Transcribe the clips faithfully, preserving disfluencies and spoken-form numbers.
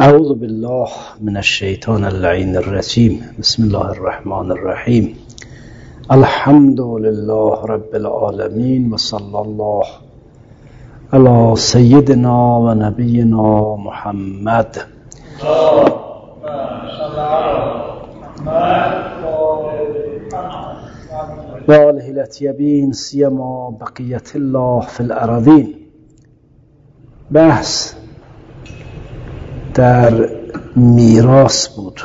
اعوذ بالله من الشیطان اللعین الرجیم. بسم الله الرحمن الرحیم. الحمد لله رب العالمین و صلی الله علی سیدنا و نبینا محمد و آله الاطیبین سیما بقیت الله فی الارضین. بحث در میراث بود.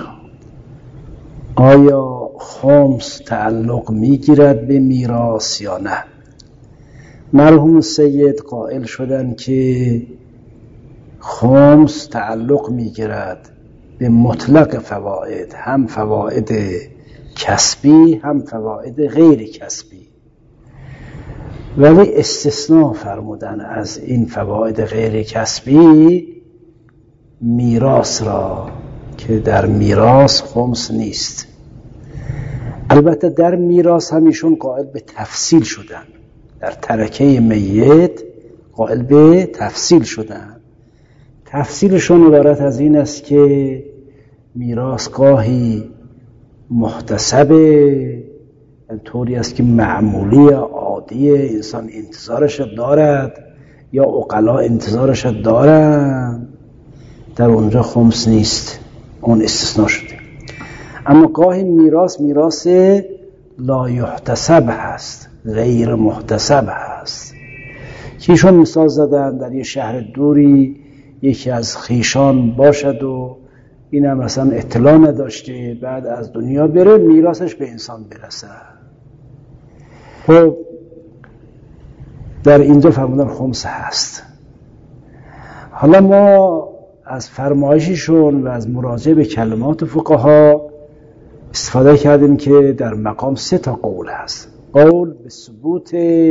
آیا خمس تعلق میگیرد به میراث یا نه؟ مرحوم سید قائل شدن که خمس تعلق میگیرد به مطلق فواید، هم فواید کسبی هم فواید غیر کسبی، ولی استثناء فرمودن از این فواید غیر کسبی میراث را که در میراث خمس نیست. البته در میراث همیشون قائل به تفصیل شدن، در ترکه میت قائل به تفصیل شدن. تفصیلشون عبارت از این است که میراث گاهی محتسبه، طوری است که معمولی عادی انسان انتظارش دارد یا عقلا انتظارش دارند، در اونجا خمس نیست، اون استثناء شده. اما گاهی میراث میراث لا یحتسب هست، غیر محتسب هست. کیشون مثال زدن در یه شهر دوری یکی از خیشان باشد و این هم مثلا اطلاع نداشته، بعد از دنیا بره میراثش به انسان برسه. خب در اینجا فرمودن خمس هست. حالا ما از فرمایششون و از مراجعه به کلمات فقها استفاده کردیم که در مقام سه تا قول هست. قول به ثبوت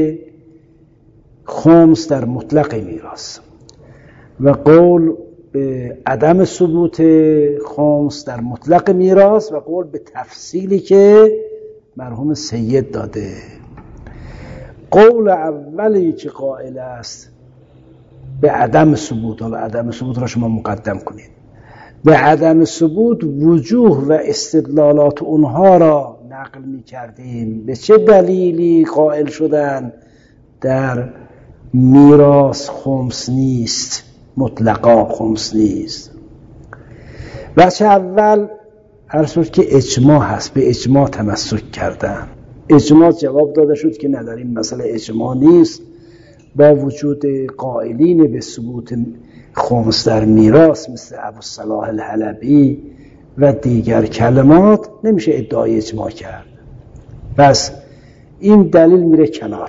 خمس در مطلق میراث و قول به عدم ثبوت خمس در مطلق میراث و قول به تفصیلی که مرحوم سید داده. قول اولی که قائل است به عدم ثبوت، حالا عدم ثبوت را شما مقدم کنید، به عدم ثبوت وجوه و استدلالات اونها را نقل می کردیم. به چه دلیلی قائل شدن در میراث خمس نیست، مطلقا خمس نیست؟ بچه اول عرض شد که اجماع هست، به اجماع تمسک کردن. اجماع جواب داده شد که نداریم، این مسئله اجماع نیست، با وجود قائلین به ثبوت خمس در میراث مثل ابوالصلاح الحلبی و دیگر کلمات نمیشه ادعای اجماع کرد. پس این دلیل میره کنار.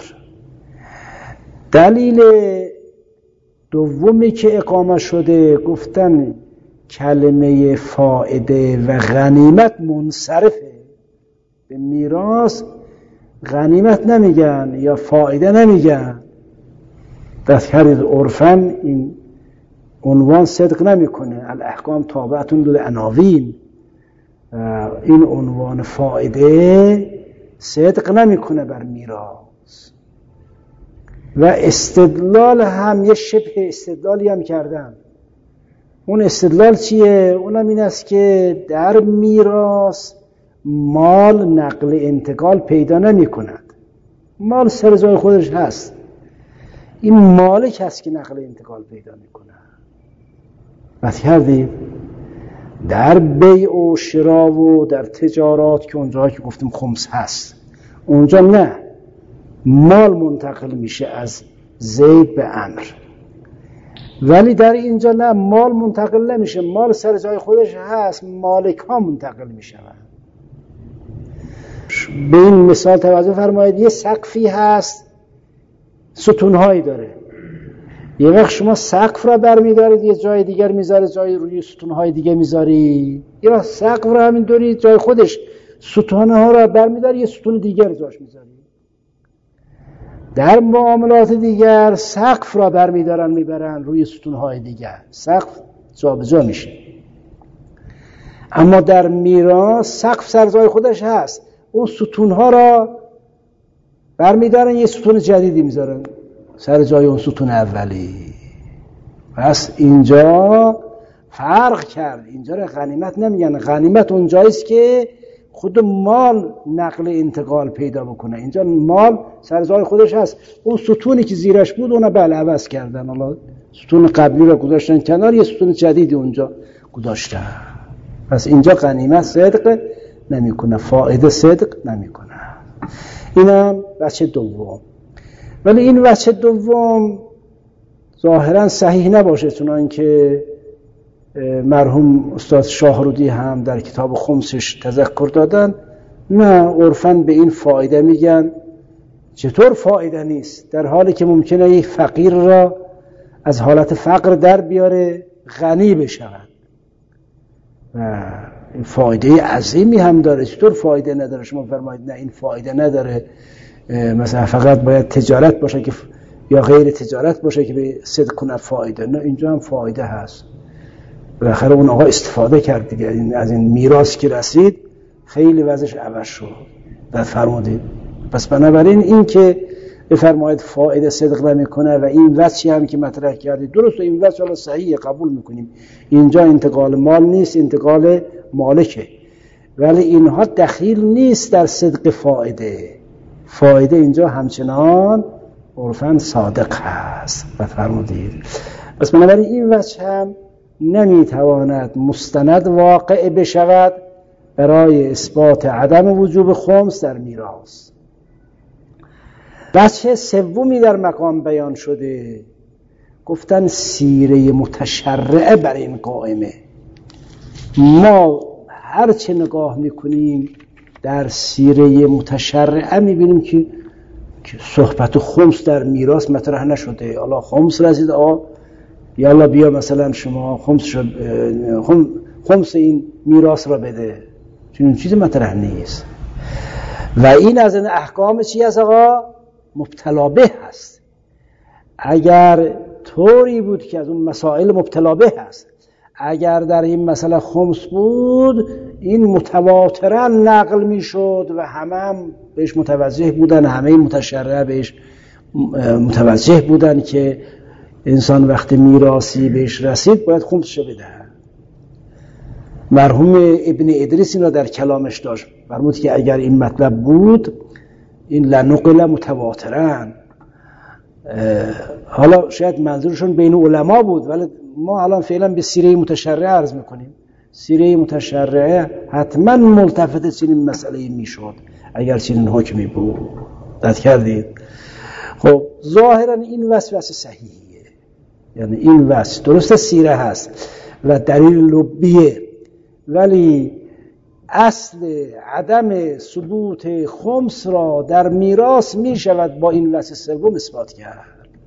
دلیل دومی که اقامه شده گفتن کلمه فائده و غنیمت منصرفه. به میراث غنیمت نمیگن یا فائده نمیگن. دست کردید عرفاً این عنوان صدق نمیکنه. الاحکام تابعتون للعناوین، این عنوان فائده صدق نمیکنه بر میراث. و استدلال هم یه شبه استدلالی هم کردن. اون استدلال چیه؟ اونم این است که در میراث مال نقل انتقال پیدا نمی کند. مال سر جای خودش هست، این مالک هست که نقل انتقال پیدا میکنه. بس کردید در بیع و شرا و در تجارات که اونجا که گفتیم خمس هست، اونجا نه، مال منتقل میشه از زید به عمرو. ولی در اینجا نه، مال منتقل نمیشه، مال سر جای خودش هست، مالک ها منتقل میشن. به این مثال توجه فرمایید. یه سقفی هست، ستونهایی داره. یه وقت شما سقف را برمیدارید یه جای دیگر میذارید، جای روی ستونهای دیگه میذارید. یه وقت سقف را همین دوری جای خودش ستونها را برمیدارید یه ستون دیگر جاش میذارید. در معاملات دیگر سقف را برمیدارن میبرن روی ستونهای دیگر، سقف جابجا میشه. اما در میراث سقف سر جای خودش هست، اون ستونها را برمیدارن یه ستون جدیدی میذارن سر جای اون ستون اولی. پس اینجا فرق کرد. اینجا را غنیمت نمیگن. غنیمت اونجاییست که خود مال نقل انتقال پیدا بکنه. اینجا مال سرزای خودش هست. اون ستونی که زیرش بود اون بله عوض کردن، حالا ستون قبلی رو گذاشتن کنار، یه ستون جدیدی اونجا گذاشتن. پس اینجا غنیمت صدق نمیکنه، فائده صدق نمیکنه. اینم وجه دوم. ولی این وجه دوم ظاهرا صحیح نباشه، چون که مرحوم استاد شاهرودی هم در کتاب خمسش تذکر دادن. نه، عرفاً به این فایده میگن. چطور فایده نیست؟ در حالی که ممکنه یک فقیر را از حالت فقر در بیاره غنی بشود و این فایده عظیمی هم داره. چطور فایده نداره؟ شما فرمایید نه این فایده نداره، مثلا فقط باید تجارت باشه که یا غیر تجارت باشه که به صدق کنه فایده. نه، اینجا هم فایده هست. بالاخره اون آقا استفاده کرد دیگه از این میراث که رسید، خیلی وضعش عوض شد. بعد فرمودید پس بنابراین این که بفرمایید فایده صدق نمیکنه و این وجهی هم که مطرح کردید درست و این وجه حالا صحیح قبول میکنیم. اینجا انتقال مال نیست، انتقال مالکه، ولی اینها دخیل نیست در صدق فایده. فایده اینجا همچنان عرفاً صادق هست. بعد فرمودید پس بنابراین این وجه هم نمیتواند مستند واقع بشود برای اثبات عدم وجوب خمس در میراث. وجه سومی در مقام بیان شده، گفتن سیره متشرعه بر این قائمه. ما هر چه نگاه میکنیم در سیره متشرعه میبینیم که صحبت خمس در میراث مطرح نشده. حالا خمس رسید آقا یالا بیا مثلا شما خمس شد خمس این میراث را بده، چون چیز مطرح نیست. و این از این احکام چی است آقا؟ مبتلا به هست. اگر طوری بود که از اون مسائل مبتلا به هست، اگر در این مسئله خمس بود این متواترا نقل می شد و همه هم بهش متوجه بودن، همه متشرع بهش متوجه بودن که انسان وقتی میراثی بهش رسید باید خمسش بده. مرحوم ابن ادریس این را در کلامش داشت، فرمود که اگر این مطلب بود این لنقل متواترن. حالا شاید منظورشون بین علما بود، ولی ما الان فعلا به سیره متشرعه عرض میکنیم. سیره متشرعه حتما ملتفت چنین مسئله میشد اگر چنین حکمی بود. دقت کردید؟ خب ظاهرا این وسوسه صحیحیه، یعنی این وصف درست سیره هست و دلیل لبیه، ولی اصل عدم ثبوت خمس را در میراث می شود با این وصف سوم اثبات کرد.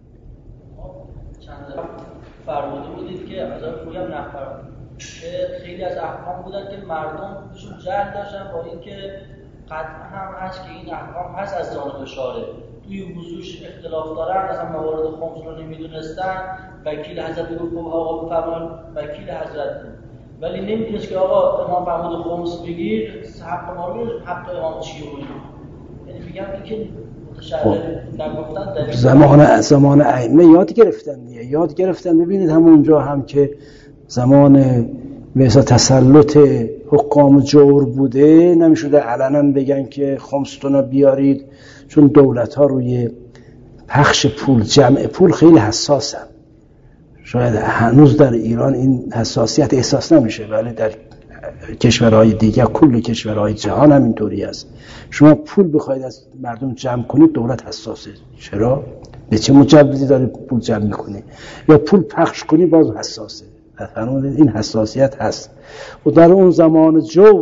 چند فرموده بودید که از آن پویم نفرم که خیلی از احکام بودن که مردم بهشون جهل داشتن، با اینکه قطعا هم هست که این احکام هست از جانب شارع، توی وضوش اختلاف دارن، اصلا موارد خمس رو نمیدونستن. وکیل حضرت گفت آقا بفرمایید وکیل حضرت بود، ولی نمیدونست که آقا امام فرمود خمس بگیر، حق ما رو حق امام چیه بود. یعنی میگم این که متشرع نگفتن در زمان زمان ائمه یاد گرفتن دیگه، یاد گرفتن. ببینید همونجا هم که زمان مثلا تسلط حکام جور بوده، نمیشده علنا بگن که خمستون بیارید، چون دولت ها روی پخش پول، جمع پول خیلی حساسن. شاید هنوز در ایران این حساسیت احساس نمیشه، ولی در کشورهای دیگه، کل کشورهای جهان هم اینطوری است. شما پول بخواید از مردم جمع کنید دولت حساسه. چرا؟ به چه مجوزی داری پول جمع میکنی؟ یا پول پخش کنی باز حساسه. این حساسیت هست. و در اون زمان جو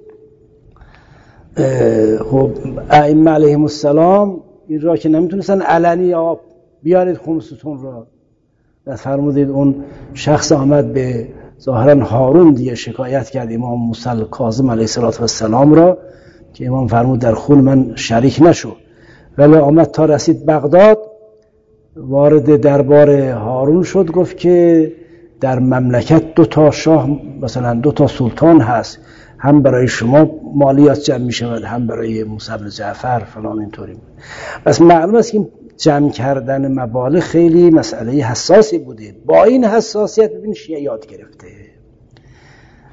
خب ائمه علیهم السلام این را که نمیتونستن علنی آقا بیارید خمستون را، فرمودید اون شخص آمد به ظاهرا هارون دیگه شکایت کرد امام موسی کاظم علیه السلام را که امام فرمود در خون من شریک نشو، ولی آمد تا رسید بغداد، وارد دربار هارون شد، گفت که در مملکت دو تا شاه مثلا دو تا سلطان هست، هم برای شما مالیات جمع می شود هم برای موسی بن جعفر فلان اینطوری. بس معلوم است که جمع کردن مبالغ خیلی مسئله حساسی بوده. با این حساسیت ببین شیعه یاد گرفته.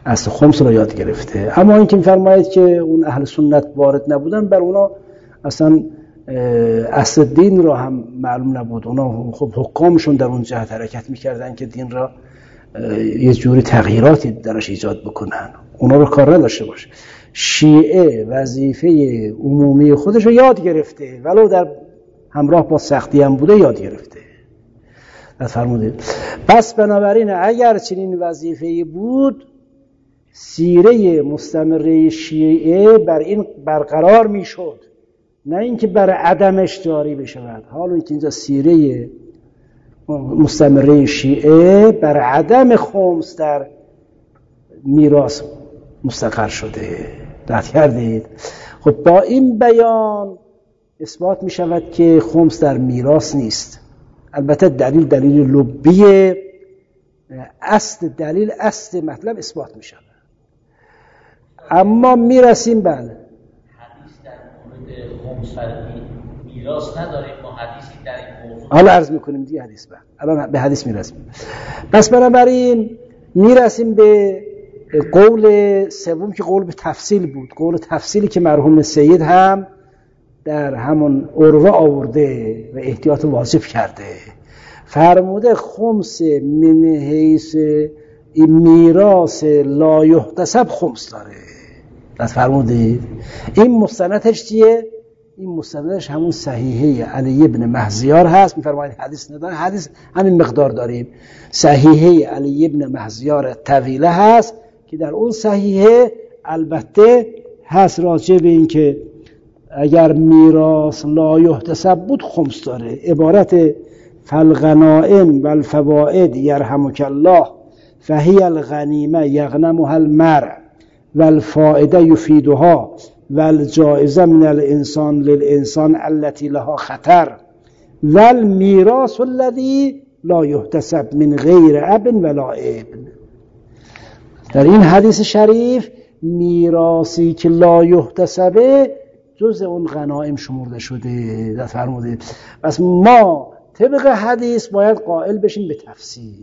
اصل خمس رو یاد گرفته. اما این که می‌فرمایید که اون اهل سنت وارد نبودن، بر اونا اصلا اصل دین را هم معلوم نبود. اونا خب حکامشون در اون جهت حرکت می‌کردن که دین را یه جوری تغییراتی درش ایجاد بکنن، اونا رو کار نداشته باشه. شیعه وظیفه عمومی خودش رو یاد گرفته، ولو در همراه با سختی هم بوده یاد گرفته. فرمودید. پس بنابراین اگر چنین وظیفه‌ای بود، سیره مستمره شیعه بر این برقرار میشد، نه اینکه بر عدمش جاری بشود. حالا اینکه اینجا سیره مستمره شیعه بر عدم خمس در میراث مستقر شده. دقت کردید؟ خب با این بیان اثبات می شود که خمس در میراث نیست. البته دلیل دلیل لبیه، اصل دلیل اصل مطلب اثبات می شود. اما می رسیم بله حدیث در مورد خمس میراث نداریم، ما حدیثی در این موضوع حالا عرض میکنیم دیگه حدیث بعد. الان به حدیث میرسیم. پس بنابراین میرسیم به قول سوم که قول به تفصیل بود. قول تفصیلی که مرحوم سید هم در همون عروه آورده و احتیاط واجب کرده. فرموده خمس من حیث میراث لا یحتسب خمس داره. پس فرمودید این مستندش چیه؟ این مستندش همون صحیحه علی ابن مهزیار هست. میفرمایید حدیث نداره، حدیث همین مقدار داریم. صحیحه علی ابن مهزیار طویله هست که در اون صحیحه البته هست راجع به این که اگر میراث لا یحتسب بود خمس داره. عبارت فالغنائم والفوائد یرحمک الله فهی الغنیمه یغنمها المرء والفائده یفیدها والجائزه من الانسان للانسان التي لها خطر والمیراث الذي لا یحتسب من غیر اب ولا ابن. در این حدیث شریف میراثی که لا یحتسبه جز اون غنایم شمرده شده. در فرمودید پس ما طبق حدیث باید قائل بشیم به تفصیل.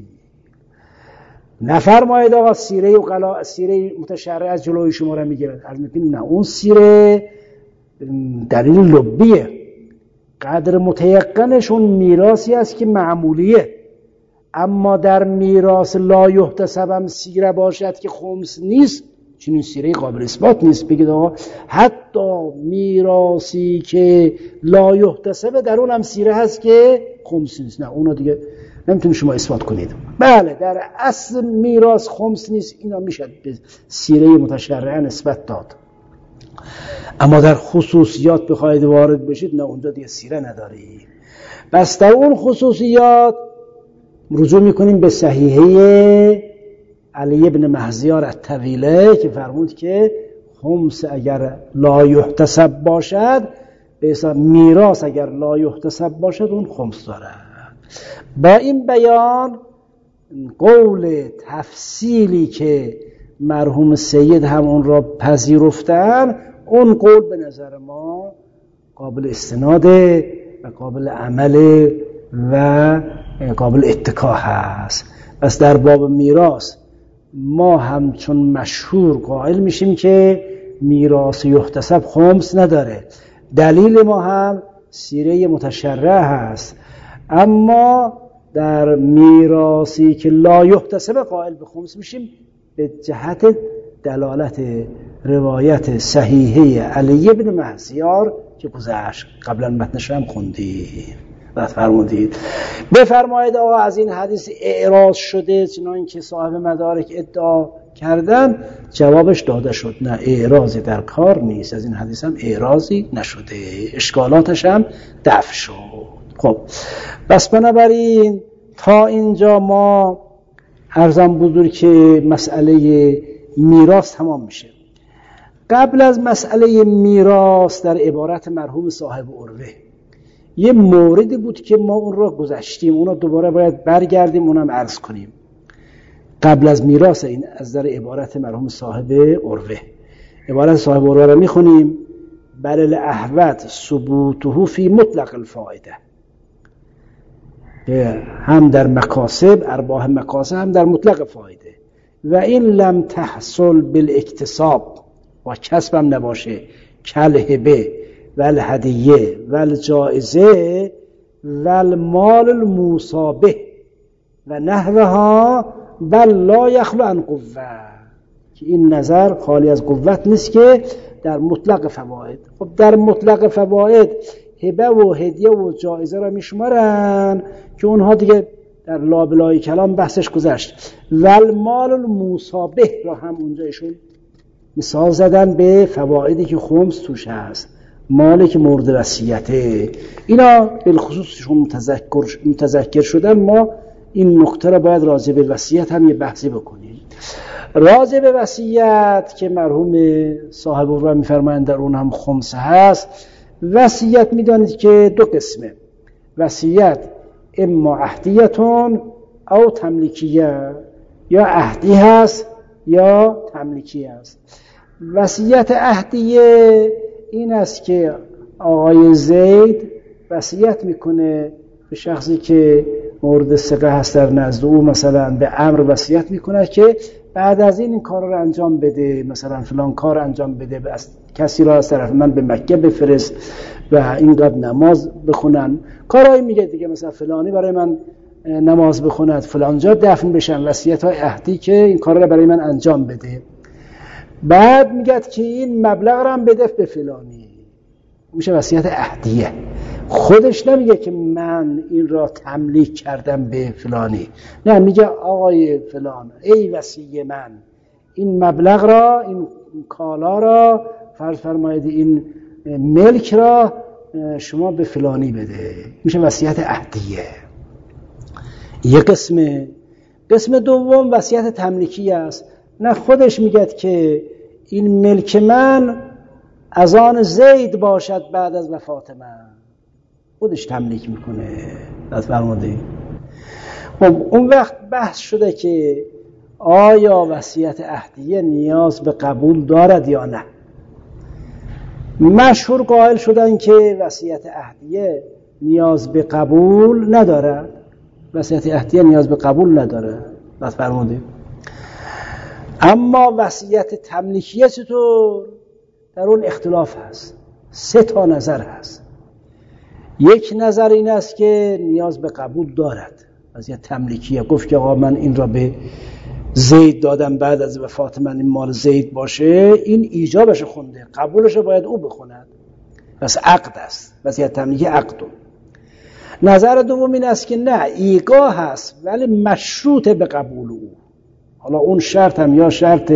نفرمایید آقا سیره و قلا سیره متشرع از جلوی شما را میگیرد. عرض میکنیم نه، اون سیره دلیل لبیه. قدر متیقنش اون میراثی است که معمولیه. اما در میراث لا یحتسب هم سیره باشد که خمس نیست، چنین سیره قابل اثبات نیست. بگید آقا حتی میراثی که لا یحتسب در اون هم سیره هست که خمس نیست. نه، اونو دیگه نمیتونید شما اثبات کنید. بله در اصل میراث خمس نیست، اینا میشه به سیره متشرعه نسبت داد. اما در خصوصیات بخواید وارد بشید، نه اونجا دیگه سیره نداری. بس در اون خصوصیات رجوع میکنیم به صحیحه علی ابن مهزیار الطویله که فرمود که خمس اگر لا یحتسب باشد، به حساب میراث اگر لا یحتسب باشد اون خمس دارد. با این بیان قول تفصیلی که مرحوم سید هم اون را پذیرفتن، اون قول به نظر ما قابل استناده و قابل عمل و قابل اتکا هست. پس در باب میراث ما همچون مشهور قائل میشیم که میراث یحتسب خمس نداره. دلیل ما هم سیره متشرع هست. اما در میراثی که لا یحتسب قائل به خمس میشیم به جهت دلالت روایت صحیحه علی ابن مهزیار که گذشت قبلا متنش هم خوندیم. بعد فرمودید بفرمایید آقا از این حدیث اعراض شده چنان که صاحب مدارک ادعا کردن. جوابش داده شد نه، اعراضی در کار نیست. از این حدیث هم اعراضی نشده، اشکالاتش هم دفع شد. خب بس بنابراین تا اینجا ما عرضم بزرگ که مسئله میراث تمام میشه. قبل از مسئله میراث در عبارت مرحوم صاحب عروه یه موردی بود که ما اون را گذشتیم، اون را دوباره باید برگردیم اونم عرض کنیم. قبل از میراث این از در عبارت مرحوم صاحب عروه، عبارت صاحب عروه را میخونیم: بل الاحوط ثبوته فی مطلق الفائده، هم در مکاسب ارباح مکاسب هم در مطلق فایده. و این لم تحصل بالاکتساب و کسب هم نباشه کالهبه و الهدیه و الجائزه و المال المصابه و نحوها بل لا یخلو عن قوه، که این نظر خالی از قوت نیست که در مطلق فواید. خب در مطلق فواید هبه و هدیه و جایزه را میشمارن که اونها دیگه در لابلای کلام بحثش گذشت. و المال المصابه را هم اونجا ایشون مثال زدن به فوایدی که خمس توش هست، مالی که مورد وصیته. اینا بالخصوصشون متذکر متذکر شدن. ما این نکته را باید راجع به وصیت هم یه بحثی بکنیم. راجع به وصیت که مرحوم صاحب الرحمه می‌فرمایند در اون هم خمس هست. وصیت میدانید که دو قسمه. وصیت اما عهدیتون او تملیکیه، یا عهدی هست یا تملیکی هست. وصیت عهدیه این است که آقای زید وصیت میکنه به شخصی که مورد ثقه هست در نزد او، مثلا به عمرو وصیت میکنه که بعد از این این کار رو انجام بده، مثلا فلان کار انجام بده، کسی را از طرف من به مکه بفرست و اینقدر نماز بخونن، کارهایی میگه دیگه، مثلا فلانی برای من نماز بخوند، فلانجا دفن بشن، وصیت های عهدی که این کار را برای من انجام بده. بعد میگه که این مبلغ را هم بده به فلانی، میشه وصیت عهدیه. خودش نمیگه که من این را تملیک کردم به فلانی، نه، میگه آقای فلان ای وصی من این مبلغ را، این کالا را، فرض فرمایید این ملک را شما به فلانی بده، میشه وصیت عهدیه. یک قسم. قسم دوم وصیت تملیکی است. نه، خودش میگه که این ملک من از آن زید باشد بعد از وفات من، خودش تملیک میکنه. از فرمودی خب اون وقت بحث شده که آیا وصیت عهدیه نیاز به قبول دارد یا نه. مشهور قائل شدن که وصیت عهدیه نیاز به قبول ندارد. وصیت عهدیه نیاز به قبول نداره. بس فرمودید. اما وصیت تملیکیه چطور؟ در اون اختلاف هست. سه تا نظر هست. یک نظر این است که نیاز به قبول دارد. وصیت تملیکیه گفت که آقا من این را به زید دادم، بعد از وفات من این مال زید باشه، این ایجابش خونده، قبولش باید او بخوند. پس عقد است. وصیت تملیکی عقد. نظر دوم این است که نه، ایقاع هست ولی مشروط به قبول او. حالا اون شرط هم یا شرط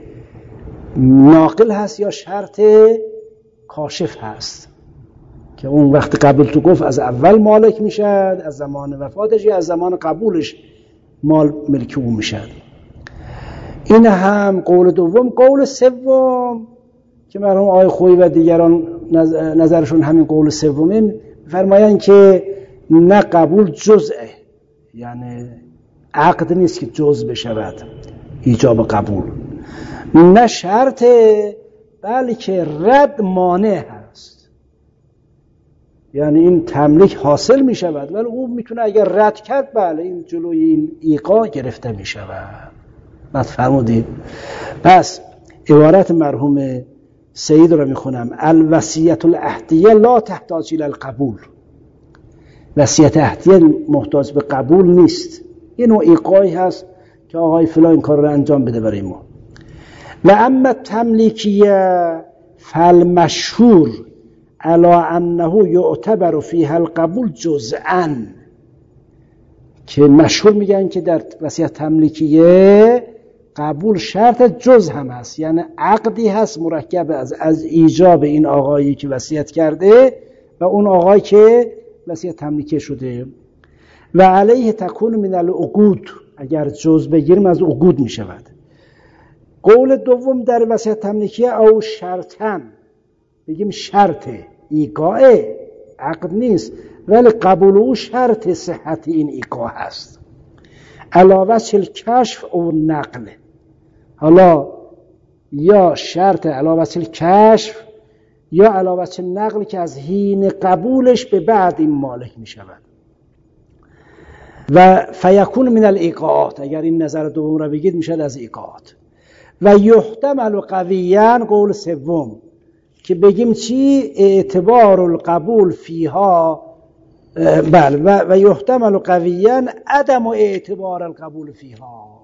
ناقل هست یا شرط کاشف هست که اون وقت قبول تو گفت از اول مالک میشد، از زمان وفاتش یا از زمان قبولش مال ملک او میشد. این هم قول دوم. قول سوم که مرحوم آقای خویی و دیگران نظرشون همین قول سومه، فرمایند که نه، قبول جزئه، یعنی عقد نیست که جزء بشود ایجاب قبول، نه شرطه بلکه رد مانع هست. یعنی این تملیک حاصل می شود ولی او میتونه اگر رد کرد بله این جلوی این ایقاع گرفته می شود. بعد فرمودید. پس عبارت مرحوم سید رو میخونم: الوصیت العهدیه لا تحتاج الی القبول. وصیت عهدیه محتاج به قبول نیست، این نوع ایقاعی هست که آقای فلان این کار رو انجام بده برای ما. و اما تملیکیه فالمشهور علی انه یعتبر فیها القبول جزءا، که مشهور میگن که در وصیت تملیکیه قبول شرط جز هم هست، یعنی عقدی هست مرکب از از ایجاب این آقایی که وصیت کرده و اون آقایی که وصیت تملیکی شده. و علیه تکون من العقود، اگر جز بگیریم از عقود می شود. قول دوم در وصیت تملیکیه او شرطن، بگیم شرط ایقاع، عقد نیست ولی قبول او شرط صحت این ایقاع هست. علاوه چل کشف و نقل، حالا یا شرط علاوه چل کشف یا علاوه چل نقل که از حین قبولش به بعد این مالک می شود. و فیکون من الایقاعات، اگر این نظر دوم را بگید میشد از ایقاعات. و یحتمل قویاً قول سوم که بگیم چی؟ اعتبار القبول فیها، بله، و, و یحتمل قویاً عدم اعتبار القبول فیها،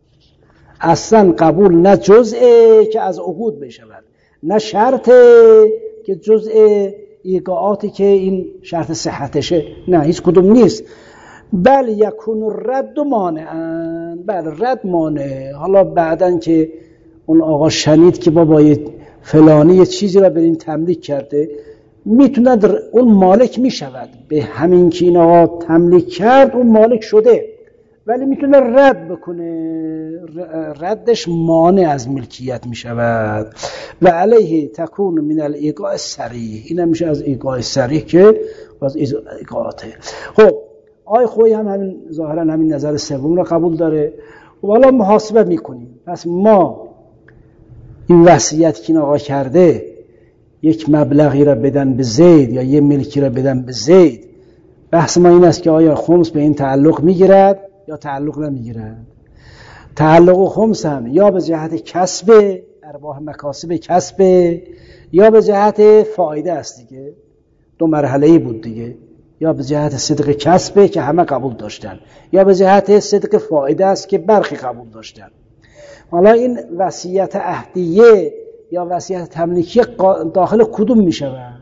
اصلا قبول نه جزئه که از عقود بشود، نه شرطه که جزء ایقاعاتی که این شرط صحتشه، نه هیچ کدوم نیست. بل یکون رد مانعاً، بل رد مانع. حالا بعدن که اون آقا شنید که بابا فلانی یه چیزی را به این تملیک کرده، میتونه اون مالک میشود به همین که این آقا تملیک کرد، اون مالک شده، ولی میتونه رد بکنه، ردش مانع از ملکیت میشود. و علیه تکون من الایقاع الصریح، این هم میشه از ایقاع صریح که از ایقاعاته. خب آی خوی هم همین ظاهرا همین نظر سوم را قبول داره. و حالا محاسبه میکنیم، پس ما این وصیت که این آقا کرده یک مبلغی را بدن به زید یا یه ملکی را بدن به زید، بحث ما این است که آیا خمس به این تعلق میگیرد یا تعلق نمیگیرد. تعلق خمس هم یا به جهت کسب ارباح مکاسب کسب یا به جهت فایده است دیگه، دو مرحله‌ای بود دیگه، یا به جهت صدق کسب که همه قبول داشتن، یا به جهت صدق فایده است که برخی قبول داشتن. حالا این وصیت عهدیه یا وصیت تملیکی داخل کدوم می شود؟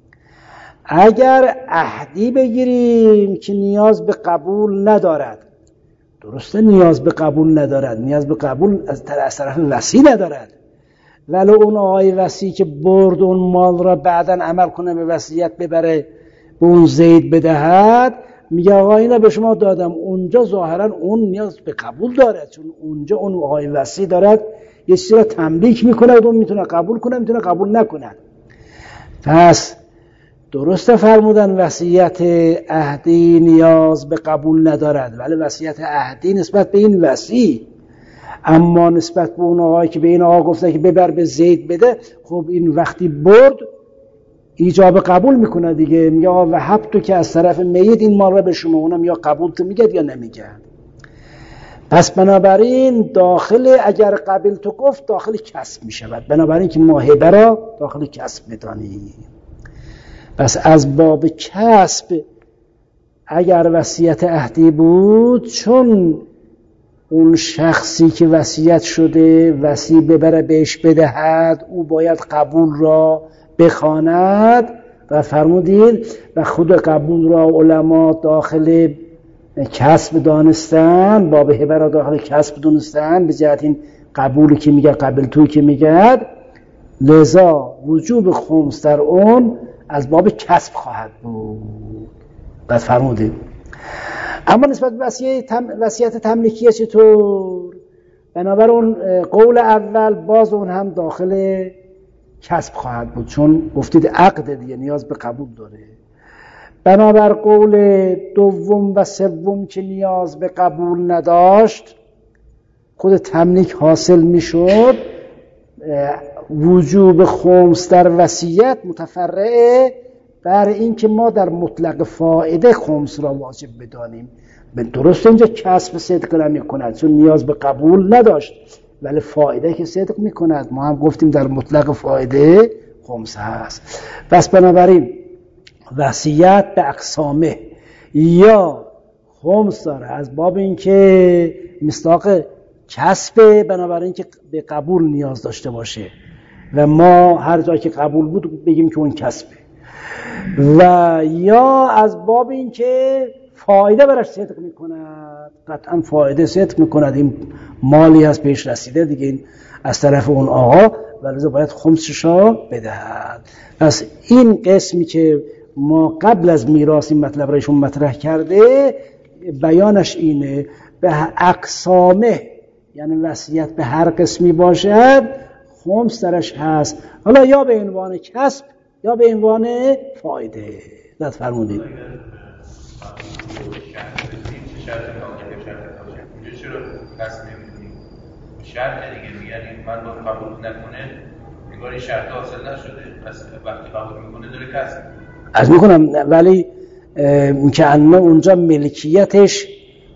اگر عهدی بگیریم که نیاز به قبول ندارد، درسته نیاز به قبول ندارد، نیاز به قبول از طرف وصی ندارد، ولی اون آقای وصی که برد اون مال را بعداً عمل کنه به وصیت ببره به اون زید بدهد، میگه آقا اینا به شما دادم، اونجا ظاهرا اون نیاز به قبول دارد، چون اونجا اون آقای وصی دارد یه چیزی را تملیک میکنه و اون میتونه قبول کنه میتونه قبول نکنه. پس درسته فرمودن وصیت عهدی نیاز به قبول ندارد، ولی وصیت عهدی نسبت به این وصی، اما نسبت به اون آقایی که به این آقا گفته که ببر به زید بده، خب این وقتی برد ایجاب قبول میکنه دیگه، میگه آقا وهب تو که از طرف میت این مال را به شما، اونم یا قبول تو میگه یا نمیگه. پس بنابراین داخل اگر قبل تو گفت داخل کسب میشود، بنابراین که ما هبه را داخل کسب میدانیم. پس از باب کسب اگر وصیت عهدی بود، چون اون شخصی که وصیت شده وصی ببره بهش بدهد، او باید قبول را بخواند و فرمودید و خود قبول را علما داخل کسب دانستن، باب هبه را داخل کسب دانستن به جهت این قبولی که میگه قبل توی که میگه، لذا وجوب خمس در اون از باب کسب خواهد بود. بعد فرمودید اما نسبت به وصیت تم... وصیت تملیکیه چطور؟ بنابر اون قول اول باز اون هم داخل کسب خواهد بود، چون گفتید عقد دیگه نیاز به قبول داره. بنابر قول دوم و سوم که نیاز به قبول نداشت، خود تملیک حاصل میشد، وجوب خمس در وصیت متفرعه بر این که ما در مطلق فائده خمس را واجب بدانیم. به درست اینجا کسب صدق نمی کند چون نیاز به قبول نداشت، ولی فائده که صدق می کند، ما هم گفتیم در مطلق فائده خمس هست. پس بنابراین وصیت به اقسامه یا خمس داره از باب این که مصداق کسب، بنابراین که به قبول نیاز داشته باشه و ما هر جایی که قبول بود بگیم که اون کسبه، و یا از باب این که فایده برش صدق میکند، قطعا فایده صدق میکند، این مالی هست پیش رسیده دیگه این از طرف اون آقا ولی باید خمسش را بدهد. پس این قسمی که ما قبل از میراث این مطلب را ایشون مطرح کرده بیانش اینه، به اقسامه یعنی وصیت به هر قسمی باشد خمس درش هست، حالا یا به عنوان کسب یا به عنوان فایده. داد فرمودید شرط دیگه میگن من با قبول نکنه نگاری شرط حاصل نشده، پس وقتی قبول میکنه داره کسب از میکنم، ولی که انه اونجا ملکیتش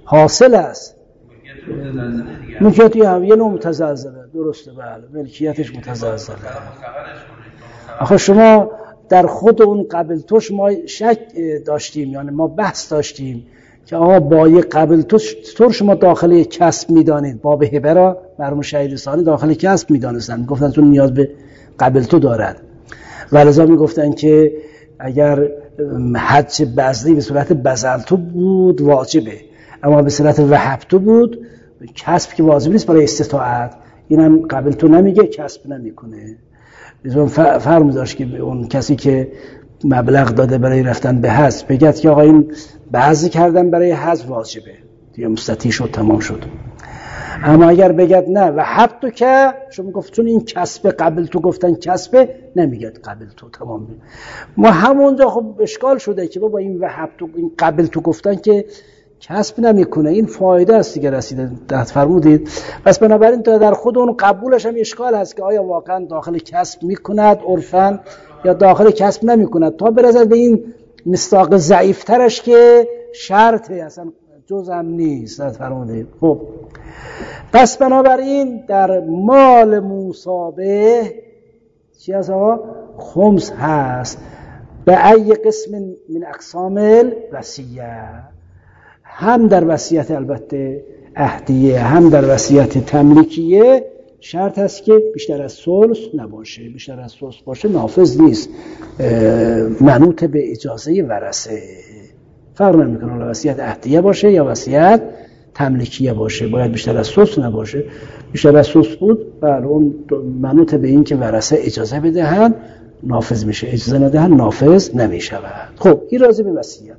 حاصل است. ملکیت هم یه نوع متزلزله، درسته، بله، ملکیتش متزلزله. آخه شما در خود اون قبل توش ما شک داشتیم، یعنی ما بحث داشتیم که آقا با یه قبل توش چطور شما داخل کسب میدانید؟ باب هبه را مرحوم شهید ثانی داخل کسب میدانستن، میگفتن چون نیاز به قبل تو دارد، ولذا میگفتن که اگر حج بذلی به صورت بذلتو بود واجبه، اما به صورت وهبتو بود کسب که واجب نیست برای استطاعت، اینم قبل تو نمیگه، کسب نمیکنه. مثلا فرض داشت که اون کسی که مبلغ داده برای رفتن به حج بگه که آقا این بعضی کردن برای حج واجبه دیگه، مستطیع شد، تمام شد. اما اگر بگد نه وهبتو که شما گفت چون این کسب قبل تو گفتن کسبه، نمیگد قبل تو، تمام. ما همونجا خب اشکال شده که بابا این وهبتو این قبل تو گفتن که کسب نمیکنه، این فایده است دیگه، رسیده دست فرمودید. پس بنابراین تا در خود اون قبولش هم اشکال هست که آیا واقعا داخل کسب میکند عرفاً یا داخل کسب نمیکند، تا برسد به این مصداق ضعیفترش که شرطه، اصلا جز هم نیست. دست فرمودید. خب پس بنابراین در مال موصابه چی هست آقا؟ خمس هست. به ای قسم من اقسام الوصیه، هم در وصیت البته عهدیه هم در وصیت تملیکیه شرط هست که بیشتر از ثلث نباشه. بیشتر از ثلث باشه نافذ نیست، منوط به اجازه ورثه. فرق نمیکنه حالا وصیت عهدیه باشه یا وصیت تملیکیه باشه، باید بیشتر از ثلث نباشه. بیشتر از ثلث بود بله اون منوط به این که ورثه اجازه بدهن نافذ میشه، اجازه ندهن نافذ نمیشود. خب این راضی به وصیت.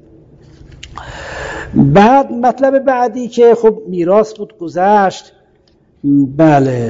بعد مطلب بعدی که خب میراث بود گذشت. بله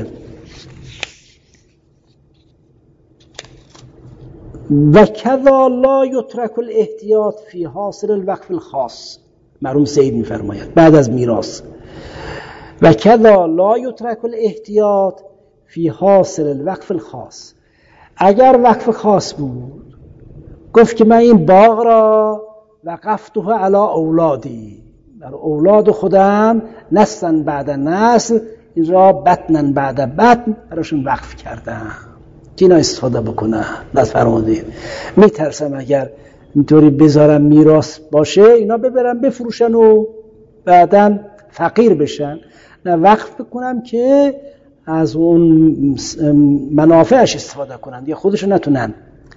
و کذا لا یترک الاحتیاط فی حاصل الوقف الخاص. مرحوم سید میفرماید بعد از میراث و کذا لا یترک الاحتیاط فی حاصل الوقف الخاص. اگر وقف خاص بود گفت که من این باغ را وقفته علی اولادی، بر اولاد خودم نسلن بعد نسل این را بطنن بعد بطن براشون وقف کردم که اینا استفاده بکنن. دست فرمودید. میترسم اگر اینطوری بذارم میراث باشه اینا ببرن بفروشن و بعدن فقیر بشن، نه وقف بکنم که از اون منافعش استفاده کنن یا خودشون نتونن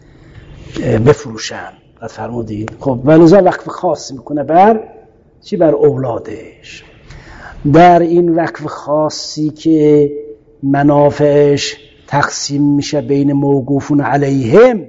بفروشن. دست فرمودید. خب ولذا وقف خاص میکنه بر چی؟ بر اولادش. در این وقف خاصی که منافعش تقسیم میشه بین موقوفون علیهم،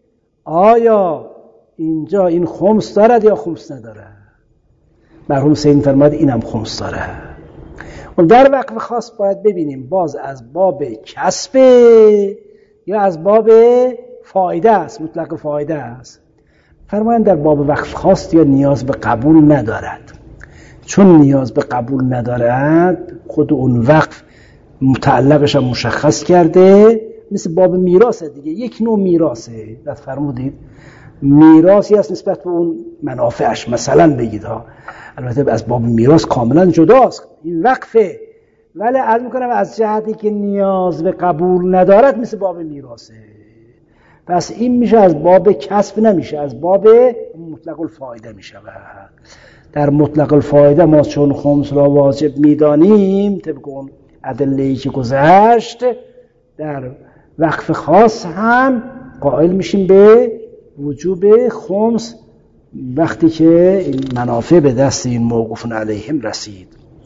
آیا اینجا این خمس دارد یا خمس ندارد؟ مرحوم سید فرماد اینم خمس دارد. و در وقف خاص باید ببینیم باز از باب کسب یا از باب فایده است، مطلق فایده است. فرمایند در باب وقف خاص یا نیاز به قبول ندارد. چون نیاز به قبول ندارد خود اون وقف متعلقش هم مشخص کرده، مثل باب میراث دیگه، یک نوع میراثه. بعد فرمودید میراثی است نسبت به اون منافعش. مثلا بگید ها، البته از باب میراث کاملا جداست این وقفه، ولی عرض میکنم از جهتی که نیاز به قبول ندارد مثل باب میراثه. پس این میشه از باب کسب نمیشه، از باب مطلق الفایده میشه. در مطلق الفایده ما چون خمس را واجب میدانیم طبق اون ادله‌ای که گذشت، در وقف خاص هم قائل میشیم به وجوب خمس وقتی که این منافع به دست این موقوفون علیهم رسید.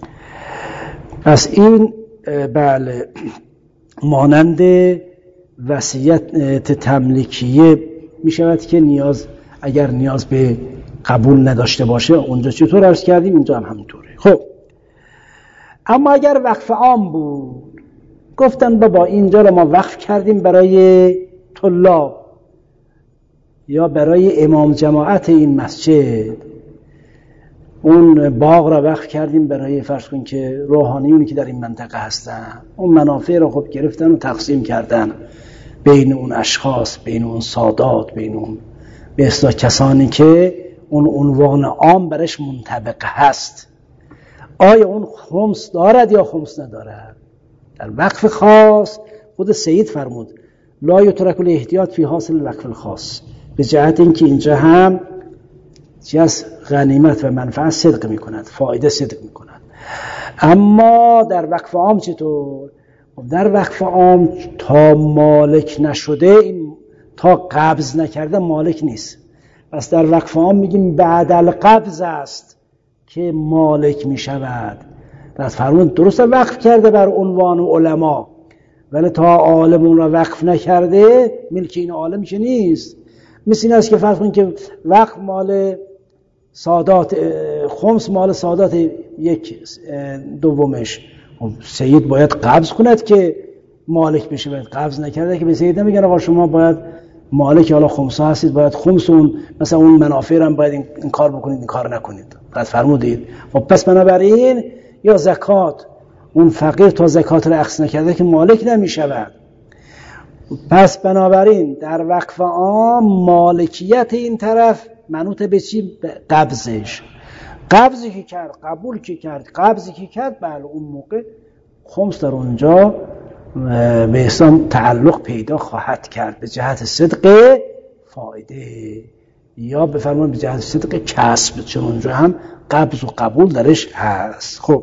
پس این بله مانند وصیت تملیکیه می شود که نیاز اگر نیاز به قبول نداشته باشه اونجا چطور عرض کردیم اینجا هم همینطوره. خب اما اگر وقف عام بود، گفتن بابا اینجا رو ما وقف کردیم برای طلاب یا برای امام جماعت این مسجد، اون باغ را وقف کردیم برای فرض کن که روحانیونی که در این منطقه هستن، اون منافع را خب گرفتن و تقسیم کردن بین اون اشخاص، بین اون سادات، بین اون به اصطلاح کسانی که اون عنوان عام برش منطبق هست. آیا اون خمس دارد یا خمس ندارد. در وقف خاص خود سید فرمود لا یترک الاحتیاط فی حاصل الوقف الخاص، به جهت اینکه اینجا هم چی از غنیمت و منفعت صدق میکند، فایده صدق میکند. اما در وقف عام چطور؟ در وقف عام تا مالک نشده، این تا قبض نکرده مالک نیست. پس در وقف عام میگیم بعد القبض است که مالک میشود. پس فرمود درسته وقف کرده بر عنوان علما، ولی تا عالم اون را وقف نکرده ملک این عالم چه نیست. مثل این است که فرض کنید که وقف مال سادات، خمس مال سادات یک دومش، سید باید قبض کند که مالک بشه، باید قبض نکرده که به سید نمیگن آقا شما باید مالک حالا خمسا هستید، باید خمس اون مثلا اون منافع هم باید این, این کار بکنید این کار نکنید. قد فرمودید خب پس بنابراین یا زکات اون فقیر تا زکات را اخذ نکرده که مالک نمیشود. پس بنابراین در وقف عام مالکیت این طرف منوط به چی؟ قبضش. قبضی که کرد، قبول که کرد، قبضی که کرد، بله اون موقع خمس در اونجا به اسلام تعلق پیدا خواهد کرد به جهت صدق فایده یا بفرمان به جهت صدق کسب، چون اونجا هم قبض و قبول درش هست. خب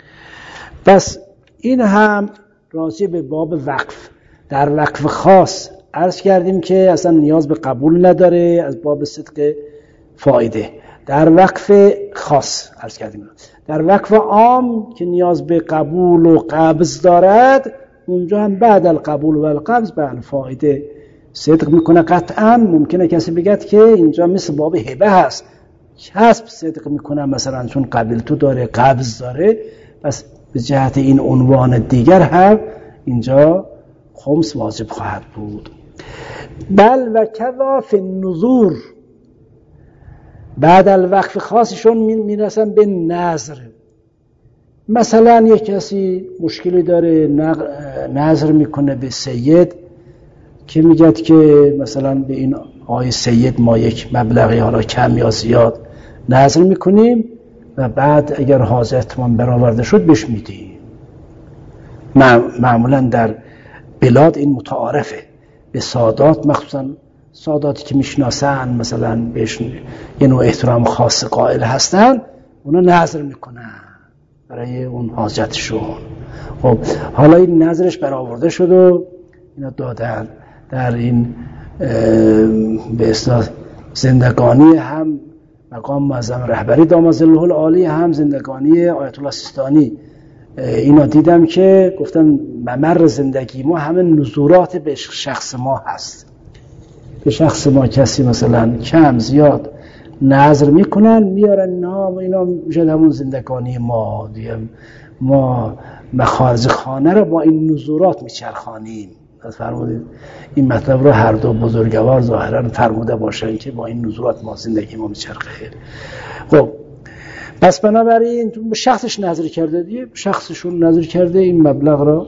پس این هم راجع به باب وقف. در وقف خاص عرض کردیم که اصلا نیاز به قبول نداره از باب صدق فایده. در وقف خاص عرض کردیم. در وقف عام که نیاز به قبول و قبض دارد، اونجا هم بعد القبول و القبض به فایده صدق میکنه. قطعا ممکنه کسی بگد که اینجا مثل باب هبه هست، کسب صدق میکنه مثلا چون قبل تو داره قبض داره، پس به جهت این عنوان دیگر هم اینجا خمس واجب خواهد بود. بل و کذا فی النذور، بعد الوقف خاصشون میرسن به نذر. مثلا یک کسی مشکلی داره نذر میکنه به سید که میگه که مثلا به این آقای سید ما یک مبلغی حالا کم یا زیاد نذر میکنیم و بعد اگر حاجتمان برآورده شد بهش میدیم. معمولا در بلاد این متعارفه به سادات، مخصوصا ساداتی که میشناسن مثلا بهش یه نوع احترام خاص قائل هستن، اونا نذر میکنن برای اون حاجتشون. خب حالا این نذرش برآورده شد و اینا دادن. در این به اصطلاح زندگانی هم مقام معظم رهبری داماد ظله العالی، هم زندگانی آیت الله سیستانی، اینا دیدم که گفتن ممر زندگی ما همه نذورات به شخص ما هست. به شخص ما کسی مثلا کم زیاد نذر میکنن میارن اینا اینا میشه همون زندگانی ما دیم. ما مخارج خانه رو با این نذورات میچرخانیم. از فرمودید این مطلب رو هر دو بزرگوار ظاهرا فرموده باشن که با این نذورات ما زندگی ما میچرخه. خب پس بنابراین شخصش نذر کرده دیگه، شخصشون نذر کرده این مبلغ را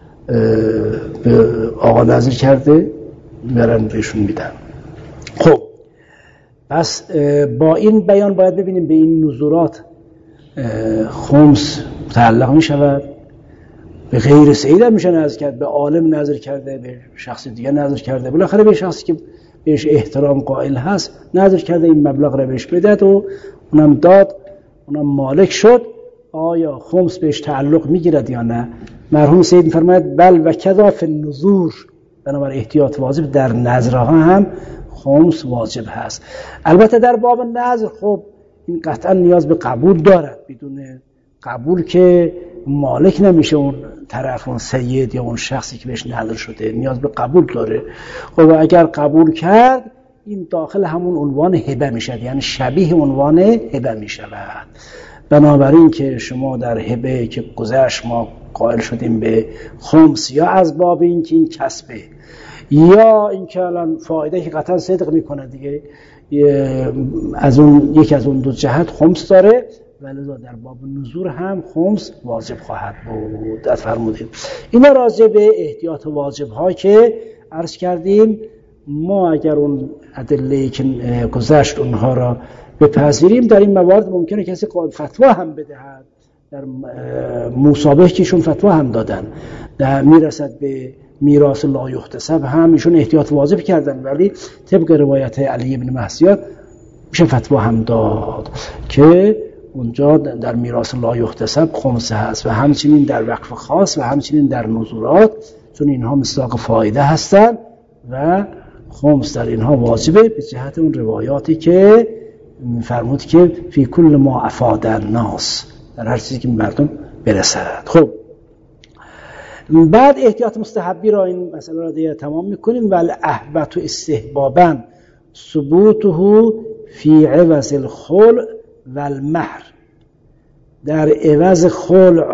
به آقا نذر کرده میارن بهشون میدن. خب پس با این بیان باید ببینیم به این نذورات خمس متعلق میشود. به غیر سید هم میشه نذر کرد، به عالم نذر کرده، به شخص دیگه نذر کرده، بالاخره به شخصی که بهش احترام قائل هست نذر کرده این مبلغ را بهش بدهد و اونم داد، اونم مالک شد. آیا خمس بهش تعلق میگیرد یا نه؟ مرحوم سید میفرماید بل و کذا فی النذور، بنابراین احتیاط واجب در نذرها هم خمس واجب هست. البته در باب نذر خب این قطعا نیاز به قبول دارد، بدون قبول که مالک نمیشه اون طرف، اون سید یا اون شخصی که بهش نذر شده نیاز به قبول داره. خب اگر قبول کرد این داخل همون عنوان هبه میشد، یعنی شبیه عنوان هبه میشود. بنابراین که شما در هبه که گذشت ما قائل شدیم به خمس، یا از باب این که این کسبه، یا این که الان فایده که قطعا صدق میکنه دیگه، از اون یک از اون دو جهت خمس داره، ولی در باب نذور هم خمس واجب خواهد بود. از فرمودید اینا راجع به احتیاط واجب ها که عرض کردیم. ما اگر اون ادله که گذشت اونها را بپذیریم، در این موارد ممکنه کسی قائل فتوا هم بدهد در موسابه که ایشون فتوا هم دادن در میرسد به میراث لا یحتسب هم ایشون احتیاط واجب کردن، ولی طبق روایت علی بن محسیاد میشه فتوا هم داد که اونجا در میراث لا یحتسب خمسه هست و همچنین در وقف خاص و همچنین در نذورات، چون اینها مصداق فایده هستن و خمس در اینها واجبه به جهت اون روایاتی که فرمود که فی کل ما افاد الناس، در هر چیزی که مردم برسد. خب بعد احتیاط مستحبی را این مسئله را دیگه تمام میکنیم. ول احبط استحبابا ثبوته فی عوض الخلع والمهر. در عوض خلع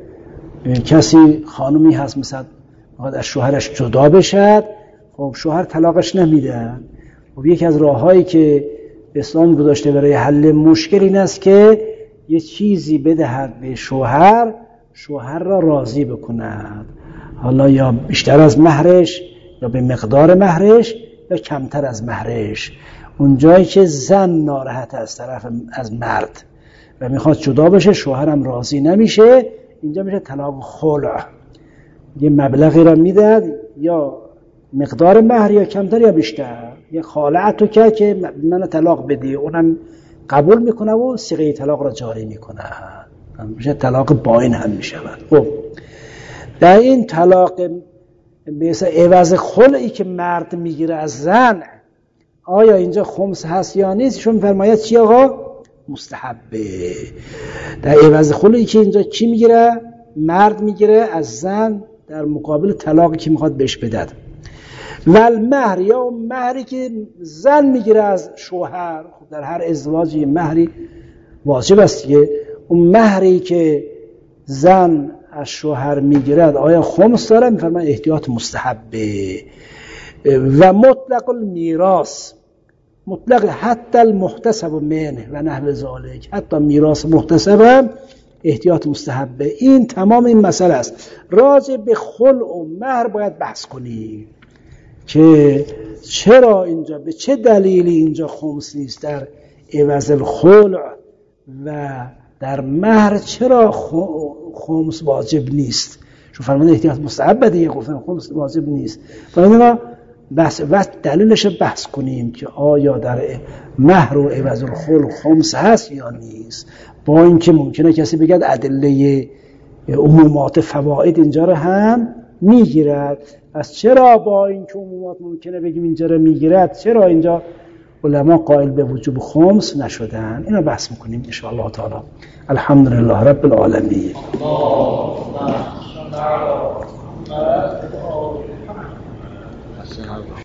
کسی خانومی هست مثلا میخواد از شوهرش جدا بشد، خب شوهر طلاقش نمیدن. خب یکی از راههایی که اسلام گذاشته برای حل مشکل این است که یه چیزی بدهد به شوهر، شوهر را راضی بکند، حالا یا بیشتر از مهرش یا به مقدار مهرش یا کمتر از مهرش. اون جایی که زن ناراحت از طرف از مرد و میخواد جدا بشه، شوهرم راضی نمیشه، اینجا میشه طلاق خلع. یه مبلغی را میداد یا مقدار مهر یا کمتر یا بیشتر، یه خالعتو که که من طلاق بدی، اونم قبول میکنه و صیغه طلاق را جاری میکنه، میشه طلاق باین هم میشود. خب در این طلاق مثل عوض خلعی که مرد میگیره از زن، آیا اینجا خمس هست یا نیست؟ چون فرماید چی آقا؟ مستحبه. در عوض خلعی که اینجا چی میگیره؟ مرد میگیره از زن در مقابل طلاقی که میخواد بهش بدد. ول مهر یا مهری که زن میگیره از شوهر، خب در هر ازدواجی مهری واجب است که اون مهری که زن از شوهر میگیرد آیا خمس داره؟ میفرماید احتیاط مستحبه. و مطلق المیراث، مطلق حتی المحتسب منه و نحو ذالک، حتی میراث محتسب هم احتیاط مستحبه. این تمام این مسئله است. راجع به خلع و مهر باید بحث کنیم که چرا اینجا به چه دلیلی اینجا خمس نیست در عوض الخلع و در مهر چرا خمس واجب نیست؟ چون فرموده احتیاط مستحبه دیگه، گفتن خمس واجب نیست. فرموده بحث و دلیلش بحث کنیم که آیا در مهر و عوض الخلع خمس هست یا نیست، با اینکه ممکنه کسی بگه ادله عمومات فواید اینجا رو هم میگیرد. پس چرا با اینکه عمومات ممکنه بگیم اینجا رو میگیرد، چرا اینجا علما قائل به وجوب خمس نشدن؟ اینو بحث میکنیم ان شاء الله تعالی. الحمدلله رب العالمین.